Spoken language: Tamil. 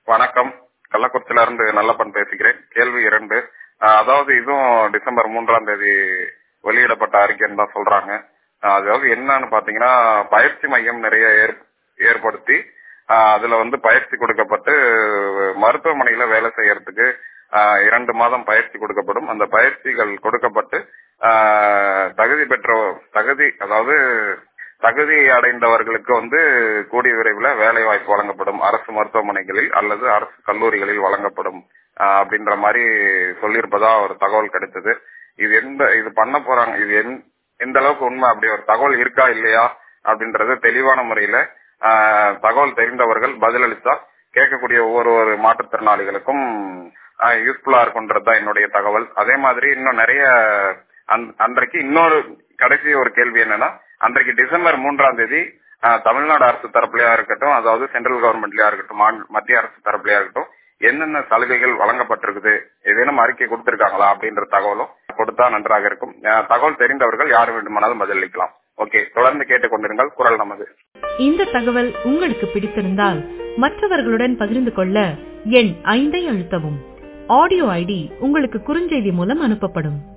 வணக்கம். கள்ளக்குறிச்சியில இருந்து நல்லப்பன் பேசுகிறேன். கேள்வி 2. அதாவது இதுவும் டிசம்பர் 3ஆம் தேதி வெளியிடப்பட்ட அறிக்கைன்னு தான் சொல்றாங்க. அதாவது என்னன்னு பாத்தீங்கன்னா, பயிற்சி மையம் நிறைய ஏற்படுத்தி அதுல பயிற்சி கொடுக்கப்பட்டு மருத்துவமனையில வேலை செய்யறதுக்கு 2 மாதம் பயிற்சி கொடுக்கப்படும். அந்த பயிற்சிகள் கொடுக்கப்பட்டு தகுதி அடைந்தவர்களுக்கு கூடிய விரைவில் வேலை வாய்ப்பு வழங்கப்படும். அரசு மருத்துவமனைகளில் அல்லது அரசு கல்லூரிகளில் வழங்கப்படும் அப்படின்ற மாதிரி சொல்லியிருப்பதா ஒரு தகவல் கிடைத்தது. இது பண்ண போறாங்க. இது எந்த அளவுக்கு உண்மை, அப்படி ஒரு தகவல் இருக்கா இல்லையா அப்படின்றது தெளிவான முறையில தகவல் தெரிந்தவர்கள் பதிலளித்தா கேட்கக்கூடிய ஒவ்வொரு மாற்றுத்திறனாளிகளுக்கும் யூஸ்ஃபுல்லா இருக்கும்ன்றதுதான் என்னுடைய தகவல். அதே மாதிரி இன்னும் நிறைய அன்றைக்கு இன்னொரு கடைசி ஒரு கேள்வி என்னன்னா, அன்றைக்கு டிசம்பர் 3ஆம் தேதி தமிழ்நாடு அரசு தரப்புலயா இருக்கட்டும், அதாவது சென்ட்ரல் கவர்மெண்ட்லயா இருக்கட்டும், மத்திய அரசு தரப்புலயா இருக்கட்டும், என்னென்ன சலுகைகள் வழங்கப்பட்டிருக்குது, ஏதேனும் அறிக்கை கொடுத்திருக்காங்களா அப்படின்ற தகவலும் கொடுத்தா நன்றாக இருக்கும். தகவல் தெரிந்தவர்கள் யார் வேண்டுமானாலும் பதிலளிக்கலாம். ஓகே, தொடர்ந்து கேட்டுக்கொண்டிருங்கள் குரல் நமது. இந்த தகவல் உங்களுக்கு பிடித்திருந்தால் மற்றவர்களுடன் பகிர்ந்து கொள்ள எண் 5 அழுத்தவும். ஆடியோ ஐடி உங்களுக்கு குறுஞ்செய்தி மூலம் அனுப்பப்படும்.